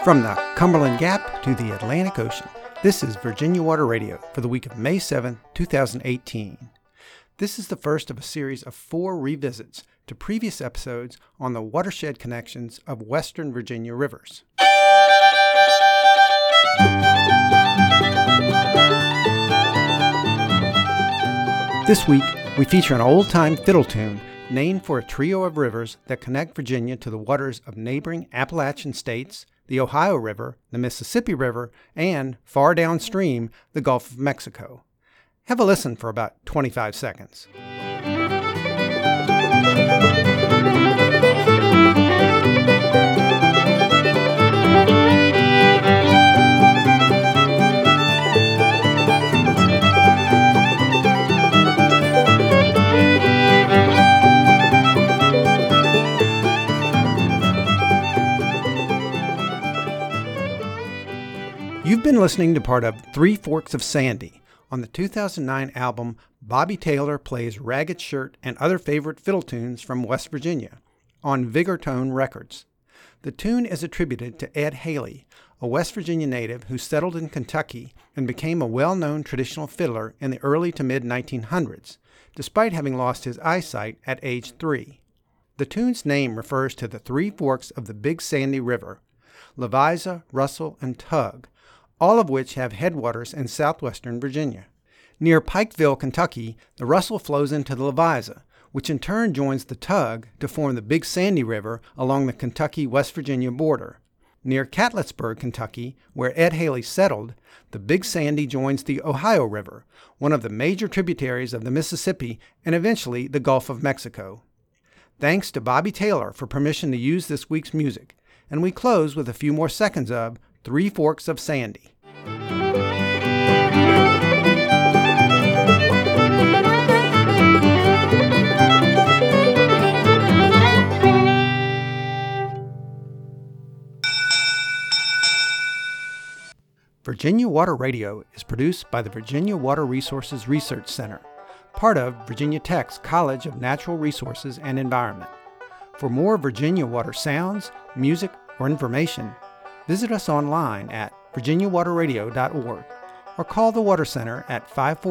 From the Cumberland Gap to the Atlantic Ocean, this is Virginia Water Radio for the week of May 7, 2018. This is the first of a series of 4 revisits to previous episodes on the watershed connections of Western Virginia rivers. This week, we feature an old-time fiddle tune named for a trio of rivers that connect Virginia to the waters of neighboring Appalachian states, the Ohio River, the Mississippi River, and, far downstream, the Gulf of Mexico. Have a listen for about 25 seconds. You've been listening to part of Three Forks of Sandy on the 2009 album Bobby Taylor Plays Ragged Shirt and Other Favorite Fiddle Tunes from West Virginia on Vigortone Records. The tune is attributed to Ed Haley, a West Virginia native who settled in Kentucky and became a well-known traditional fiddler in the early to mid-1900s, despite having lost his eyesight at age 3. The tune's name refers to the three forks of the Big Sandy River, Leviza, Russell, and Tug, all of which have headwaters in southwestern Virginia. Near Pikeville, Kentucky, the Russell flows into the Leviza, which in turn joins the Tug to form the Big Sandy River along the Kentucky-West Virginia border. Near Catlettsburg, Kentucky, where Ed Haley settled, the Big Sandy joins the Ohio River, one of the major tributaries of the Mississippi and eventually the Gulf of Mexico. Thanks to Bobby Taylor for permission to use this week's music, and we close with a few more seconds of Three Forks of Sandy. Virginia Water Radio is produced by the Virginia Water Resources Research Center, part of Virginia Tech's College of Natural Resources and Environment. For more Virginia water sounds, music, or information, visit us online at virginiawaterradio.org or call the Water Center at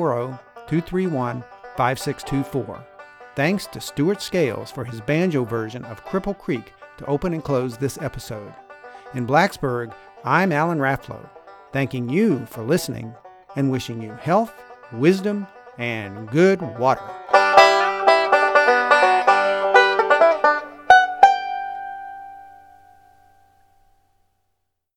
540-231-5624. Thanks to Stuart Scales for his banjo version of Cripple Creek to open and close this episode. In Blacksburg, I'm Alan Rafflow, thanking you for listening and wishing you health, wisdom, and good water.